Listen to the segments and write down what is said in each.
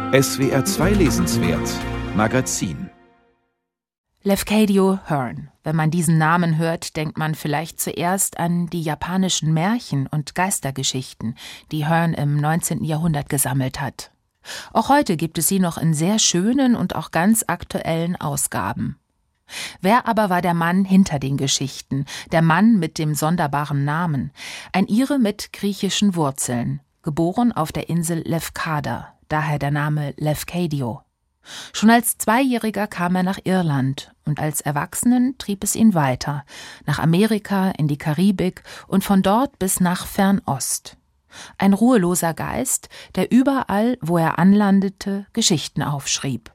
SWR 2 Lesenswert Magazin. Lafcadio Hearn. Wenn man diesen Namen hört, denkt man vielleicht zuerst an die japanischen Märchen und Geistergeschichten, die Hearn im 19. Jahrhundert gesammelt hat. Auch heute gibt es sie noch in sehr schönen und auch ganz aktuellen Ausgaben. Wer aber war der Mann hinter den Geschichten, der Mann mit dem sonderbaren Namen? Ein Ire mit griechischen Wurzeln, geboren auf der Insel Lefkada, daher der Name Lafcadio. Schon als Zweijähriger kam er nach Irland und als Erwachsenen trieb es ihn weiter, nach Amerika, in die Karibik und von dort bis nach Fernost. Ein ruheloser Geist, der überall, wo er anlandete, Geschichten aufschrieb.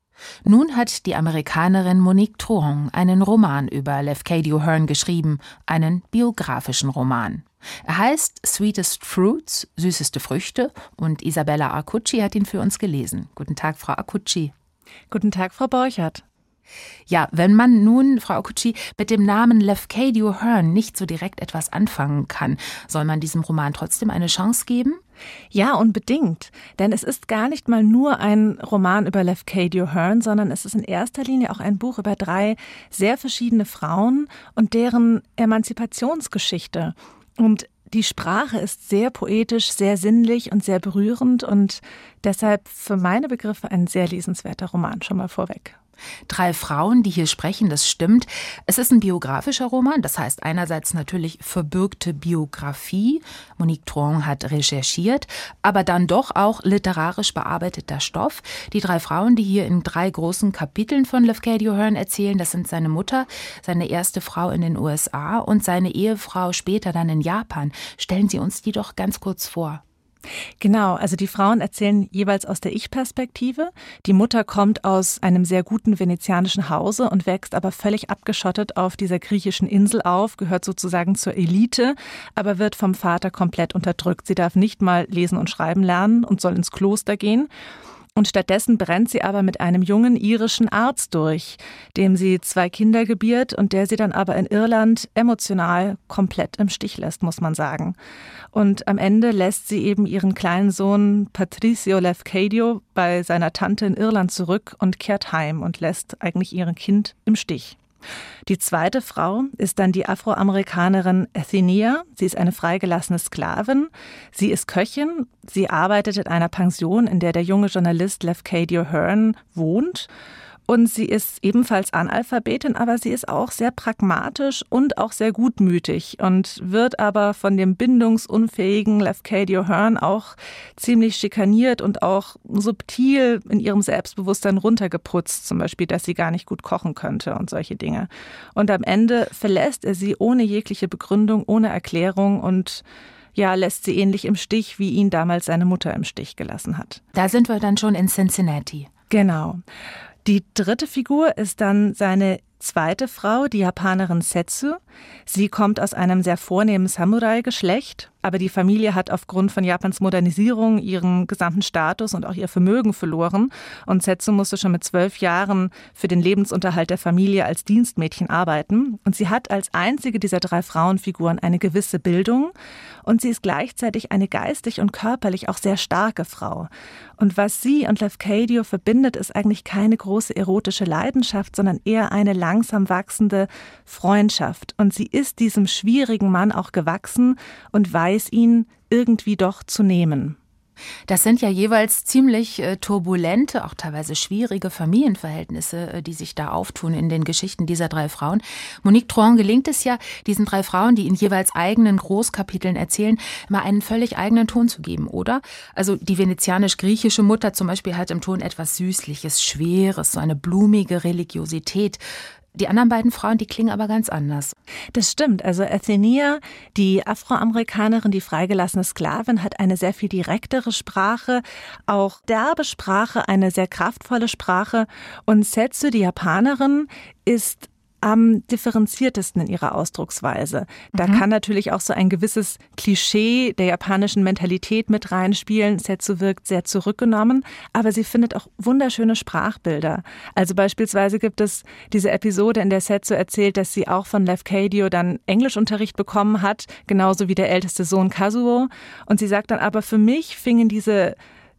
Nun hat die Amerikanerin Monique Truong einen Roman über Lafcadio Hearn geschrieben, einen biografischen Roman. Er heißt Sweetest Fruits, süßeste Früchte, und Isabella Arcucci hat ihn für uns gelesen. Guten Tag, Frau Arcucci. Guten Tag, Frau Borchert. Ja, wenn man nun, Frau Arcucci, mit dem Namen Lafcadio Hearn nicht so direkt etwas anfangen kann, soll man diesem Roman trotzdem eine Chance geben? Ja, unbedingt. Denn es ist gar nicht mal nur ein Roman über Lafcadio Hearn, sondern es ist in erster Linie auch ein Buch über 3 sehr verschiedene Frauen und deren Emanzipationsgeschichte. Und die Sprache ist sehr poetisch, sehr sinnlich und sehr berührend und deshalb für meine Begriffe ein sehr lesenswerter Roman, schon mal vorweg. 3 Frauen, die hier sprechen, das stimmt. Es ist ein biografischer Roman, das heißt einerseits natürlich verbürgte Biografie. Monique Truong hat recherchiert, aber dann doch auch literarisch bearbeiteter Stoff. Die 3 Frauen, die hier in 3 großen Kapiteln von Lafcadio Hearn erzählen, das sind seine Mutter, seine erste Frau in den USA und seine Ehefrau später dann in Japan. Stellen Sie uns die doch ganz kurz vor. Genau, also die Frauen erzählen jeweils aus der Ich-Perspektive. Die Mutter kommt aus einem sehr guten venezianischen Hause und wächst aber völlig abgeschottet auf dieser griechischen Insel auf, gehört sozusagen zur Elite, aber wird vom Vater komplett unterdrückt. Sie darf nicht mal lesen und schreiben lernen und soll ins Kloster gehen. Und stattdessen brennt sie aber mit einem jungen irischen Arzt durch, dem sie 2 Kinder gebiert und der sie dann aber in Irland emotional komplett im Stich lässt, muss man sagen. Und am Ende lässt sie eben ihren kleinen Sohn Patricio Lafcadio bei seiner Tante in Irland zurück und kehrt heim und lässt eigentlich ihr Kind im Stich. Die zweite Frau ist dann die Afroamerikanerin Athenia. Sie ist eine freigelassene Sklavin. Sie ist Köchin. Sie arbeitet in einer Pension, in der junge Journalist Lafcadio Hearn wohnt. Und sie ist ebenfalls Analphabetin, aber sie ist auch sehr pragmatisch und auch sehr gutmütig und wird aber von dem bindungsunfähigen Lafcadio Hearn auch ziemlich schikaniert und auch subtil in ihrem Selbstbewusstsein runtergeputzt, zum Beispiel, dass sie gar nicht gut kochen könnte und solche Dinge. Und am Ende verlässt er sie ohne jegliche Begründung, ohne Erklärung und lässt sie ähnlich im Stich, wie ihn damals seine Mutter im Stich gelassen hat. Da sind wir dann schon in Cincinnati. Genau. Die dritte Figur ist dann seine zweite Frau, die Japanerin Setsu. Sie kommt aus einem sehr vornehmen Samurai-Geschlecht, aber die Familie hat aufgrund von Japans Modernisierung ihren gesamten Status und auch ihr Vermögen verloren. Und Setsu musste schon mit 12 Jahren für den Lebensunterhalt der Familie als Dienstmädchen arbeiten. Und sie hat als einzige dieser 3 Frauenfiguren eine gewisse Bildung. Und sie ist gleichzeitig eine geistig und körperlich auch sehr starke Frau. Und was sie und Lafcadio verbindet, ist eigentlich keine große erotische Leidenschaft, sondern eher eine langsam wachsende Freundschaft. Und sie ist diesem schwierigen Mann auch gewachsen und weiß ihn irgendwie doch zu nehmen. Das sind ja jeweils ziemlich turbulente, auch teilweise schwierige Familienverhältnisse, die sich da auftun in den Geschichten dieser 3 Frauen. Monique Truong gelingt es ja, diesen 3 Frauen, die in jeweils eigenen Großkapiteln erzählen, immer einen völlig eigenen Ton zu geben, oder? Also die venezianisch-griechische Mutter zum Beispiel hat im Ton etwas Süßliches, Schweres, so eine blumige Religiosität. Die anderen beiden Frauen, die klingen aber ganz anders. Das stimmt. Also Athenia, die Afroamerikanerin, die freigelassene Sklavin, hat eine sehr viel direktere Sprache, auch derbe Sprache, eine sehr kraftvolle Sprache. Und Setsu, die Japanerin, ist am differenziertesten in ihrer Ausdrucksweise. Da kann natürlich auch so ein gewisses Klischee der japanischen Mentalität mit reinspielen. Setsu wirkt sehr zurückgenommen, aber sie findet auch wunderschöne Sprachbilder. Also beispielsweise gibt es diese Episode, in der Setsu erzählt, dass sie auch von Lafcadio dann Englischunterricht bekommen hat, genauso wie der älteste Sohn Kazuo. Und sie sagt dann aber, für mich fingen diese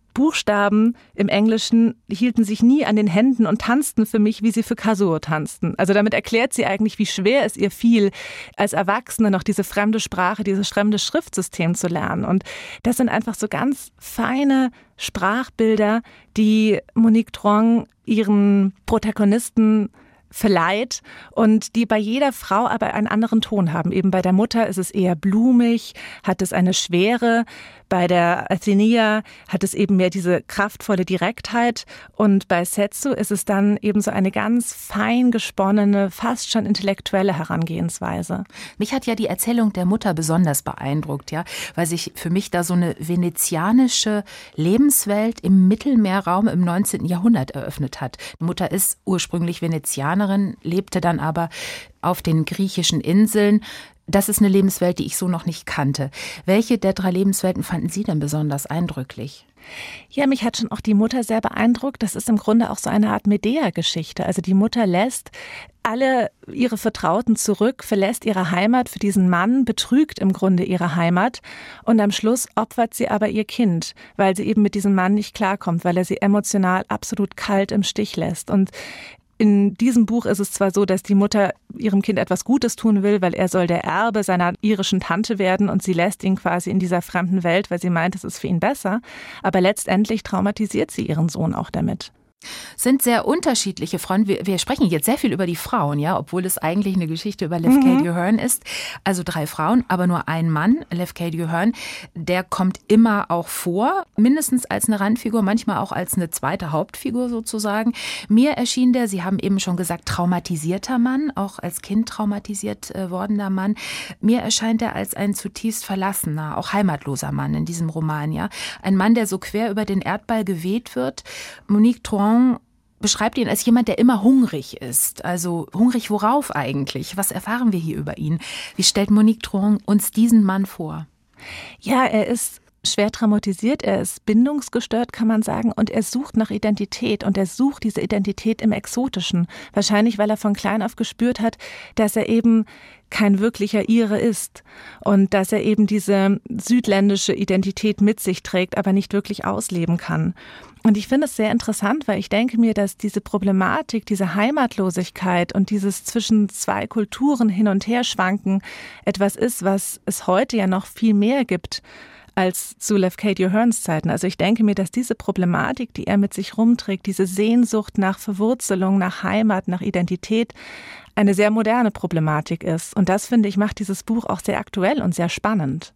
Buchstaben im Englischen hielten sich nie an den Händen und tanzten für mich, wie sie für Kazuo tanzten. Also damit erklärt sie eigentlich, wie schwer es ihr fiel, als Erwachsene noch diese fremde Sprache, dieses fremde Schriftsystem zu lernen. Und das sind einfach so ganz feine Sprachbilder, die Monique Truong ihren Protagonisten verleiht und die bei jeder Frau aber einen anderen Ton haben. Eben bei der Mutter ist es eher blumig, hat es eine Schwere. Bei der Athenia hat es eben mehr diese kraftvolle Direktheit. Und bei Setsu ist es dann eben so eine ganz fein gesponnene, fast schon intellektuelle Herangehensweise. Mich hat ja die Erzählung der Mutter besonders beeindruckt, ja, weil sich für mich da so eine venezianische Lebenswelt im Mittelmeerraum im 19. Jahrhundert eröffnet hat. Die Mutter ist ursprünglich Venezianerin, lebte dann aber auf den griechischen Inseln. Das ist eine Lebenswelt, die ich so noch nicht kannte. Welche der 3 Lebenswelten fanden Sie denn besonders eindrücklich? Ja, mich hat schon auch die Mutter sehr beeindruckt. Das ist im Grunde auch so eine Art Medea-Geschichte. Also die Mutter lässt alle ihre Vertrauten zurück, verlässt ihre Heimat für diesen Mann, betrügt im Grunde ihre Heimat und am Schluss opfert sie aber ihr Kind, weil sie eben mit diesem Mann nicht klarkommt, weil er sie emotional absolut kalt im Stich lässt. Und in diesem Buch ist es zwar so, dass die Mutter ihrem Kind etwas Gutes tun will, weil er soll der Erbe seiner irischen Tante werden und sie lässt ihn quasi in dieser fremden Welt, weil sie meint, es ist für ihn besser. Aber letztendlich traumatisiert sie ihren Sohn auch damit. Sind sehr unterschiedliche Frauen. Wir sprechen jetzt sehr viel über die Frauen, ja, obwohl es eigentlich eine Geschichte über Lefkade Hearn ist. Also 3 Frauen, aber nur ein Mann, Lefkade Hearn. Der kommt immer auch vor, mindestens als eine Randfigur, manchmal auch als eine zweite Hauptfigur sozusagen. Mir erschien der, Sie haben eben schon gesagt, traumatisierter Mann, auch als Kind traumatisiert wordener Mann. Mir erscheint er als ein zutiefst verlassener, auch heimatloser Mann in diesem Roman, ja. Ein Mann, der so quer über den Erdball geweht wird. Monique Truong beschreibt ihn als jemand, der immer hungrig ist. Also hungrig worauf eigentlich? Was erfahren wir hier über ihn? Wie stellt Monique Truong uns diesen Mann vor? Ja, er ist schwer traumatisiert, er ist bindungsgestört, kann man sagen, und er sucht nach Identität und er sucht diese Identität im Exotischen. Wahrscheinlich, weil er von klein auf gespürt hat, dass er eben kein wirklicher Ire ist und dass er eben diese südländische Identität mit sich trägt, aber nicht wirklich ausleben kann. Und ich finde es sehr interessant, weil ich denke mir, dass diese Problematik, diese Heimatlosigkeit und dieses zwischen 2 Kulturen hin und her schwanken etwas ist, was es heute ja noch viel mehr gibt als zu Lefkade Hearns Zeiten. Also ich denke mir, dass diese Problematik, die er mit sich rumträgt, diese Sehnsucht nach Verwurzelung, nach Heimat, nach Identität, eine sehr moderne Problematik ist. Und das, finde ich, macht dieses Buch auch sehr aktuell und sehr spannend.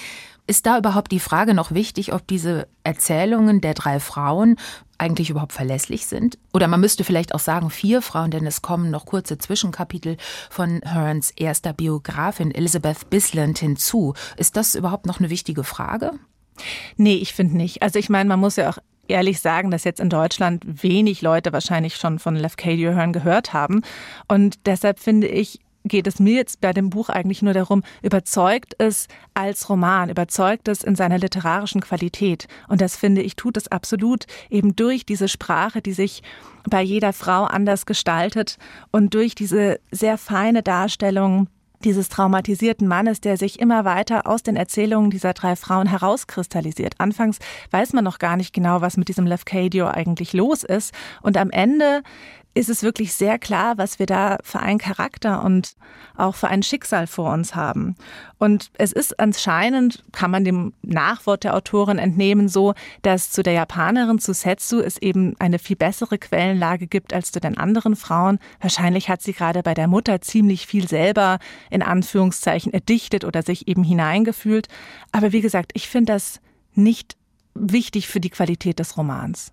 Ist da überhaupt die Frage noch wichtig, ob diese Erzählungen der 3 Frauen eigentlich überhaupt verlässlich sind? Oder man müsste vielleicht auch sagen 4 Frauen, denn es kommen noch kurze Zwischenkapitel von Hearns erster Biografin Elizabeth Bisland hinzu. Ist das überhaupt noch eine wichtige Frage? Nee, ich finde nicht. Also ich meine, man muss ja auch ehrlich sagen, dass jetzt in Deutschland wenig Leute wahrscheinlich schon von Lefkade Hearn gehört haben. Und deshalb finde ich, geht es mir jetzt bei dem Buch eigentlich nur darum, überzeugt es als Roman, überzeugt es in seiner literarischen Qualität. Und das, finde ich, tut es absolut eben durch diese Sprache, die sich bei jeder Frau anders gestaltet und durch diese sehr feine Darstellung dieses traumatisierten Mannes, der sich immer weiter aus den Erzählungen dieser 3 Frauen herauskristallisiert. Anfangs weiß man noch gar nicht genau, was mit diesem Lefkade eigentlich los ist. Und am Ende ist es wirklich sehr klar, was wir da für einen Charakter und auch für ein Schicksal vor uns haben. Und es ist anscheinend, kann man dem Nachwort der Autorin entnehmen, so, dass zu der Japanerin, zu Setsu, es eben eine viel bessere Quellenlage gibt als zu den anderen Frauen. Wahrscheinlich hat sie gerade bei der Mutter ziemlich viel selber in Anführungszeichen erdichtet oder sich eben hineingefühlt. Aber wie gesagt, ich finde das nicht wichtig für die Qualität des Romans.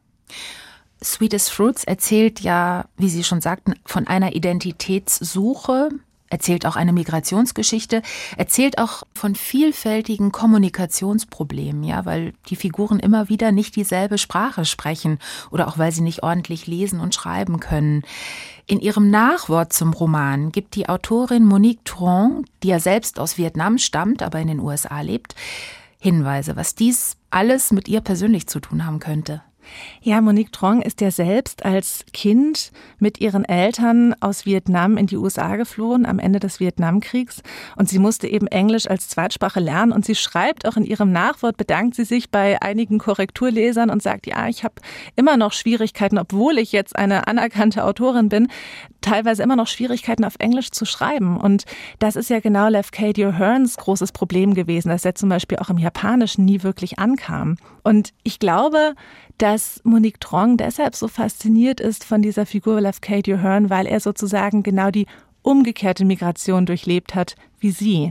Sweetest Fruits erzählt ja, wie Sie schon sagten, von einer Identitätssuche, erzählt auch eine Migrationsgeschichte, erzählt auch von vielfältigen Kommunikationsproblemen, ja, weil die Figuren immer wieder nicht dieselbe Sprache sprechen oder auch weil sie nicht ordentlich lesen und schreiben können. In ihrem Nachwort zum Roman gibt die Autorin Monique Truong, die ja selbst aus Vietnam stammt, aber in den USA lebt, Hinweise, was dies alles mit ihr persönlich zu tun haben könnte. Ja, Monique Trong ist ja selbst als Kind mit ihren Eltern aus Vietnam in die USA geflohen am Ende des Vietnamkriegs. Und sie musste eben Englisch als Zweitsprache lernen. Und sie schreibt auch in ihrem Nachwort, bedankt sie sich bei einigen Korrekturlesern und sagt, ja, ich habe immer noch Schwierigkeiten, obwohl ich jetzt eine anerkannte Autorin bin, teilweise immer noch Schwierigkeiten auf Englisch zu schreiben. Und das ist ja genau Lafcadio Hearns großes Problem gewesen, dass er zum Beispiel auch im Japanischen nie wirklich ankam. Und ich glaube, dass Monique Trong deshalb so fasziniert ist von dieser Figur Lafcadio Hearn, weil er sozusagen genau die umgekehrte Migration durchlebt hat wie sie.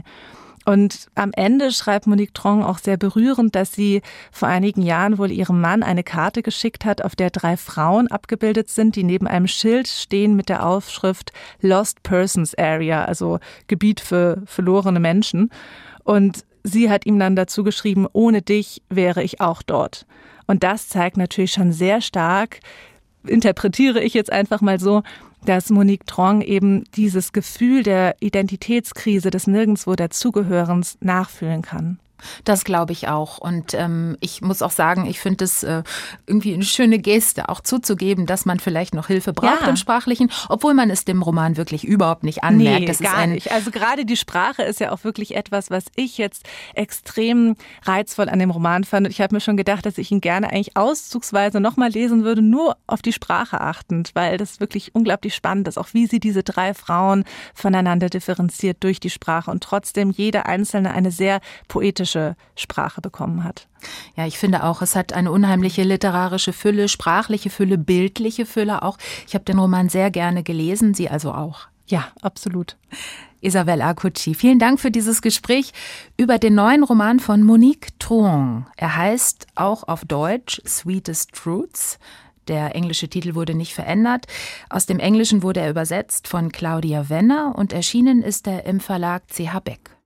Und am Ende schreibt Monique Trong auch sehr berührend, dass sie vor einigen Jahren wohl ihrem Mann eine Karte geschickt hat, auf der 3 Frauen abgebildet sind, die neben einem Schild stehen mit der Aufschrift Lost Persons Area, also Gebiet für verlorene Menschen. Und sie hat ihm dann dazu geschrieben, ohne dich wäre ich auch dort. Und das zeigt natürlich schon sehr stark, interpretiere ich jetzt einfach mal so, dass Monique Trong eben dieses Gefühl der Identitätskrise, des Nirgendwo dazugehörens nachfühlen kann. Das glaube ich auch. Und ich muss auch sagen, ich finde es irgendwie eine schöne Geste, auch zuzugeben, dass man vielleicht noch Hilfe braucht im Sprachlichen, obwohl man es dem Roman wirklich überhaupt nicht anmerkt. Nee, das gar ist nicht. Also gerade die Sprache ist ja auch wirklich etwas, was ich jetzt extrem reizvoll an dem Roman fand. Und ich habe mir schon gedacht, dass ich ihn gerne eigentlich auszugsweise nochmal lesen würde, nur auf die Sprache achtend, weil das wirklich unglaublich spannend ist, auch wie sie diese 3 Frauen voneinander differenziert durch die Sprache und trotzdem jede einzelne eine sehr poetische Sprache bekommen hat. Ja, ich finde auch, es hat eine unheimliche literarische Fülle, sprachliche Fülle, bildliche Fülle auch. Ich habe den Roman sehr gerne gelesen, Sie also auch. Ja, absolut. Isabelle Arcucci, vielen Dank für dieses Gespräch über den neuen Roman von Monique Trong. Er heißt auch auf Deutsch Sweetest Truths. Der englische Titel wurde nicht verändert. Aus dem Englischen wurde er übersetzt von Claudia Wenner und erschienen ist er im Verlag CH Beck.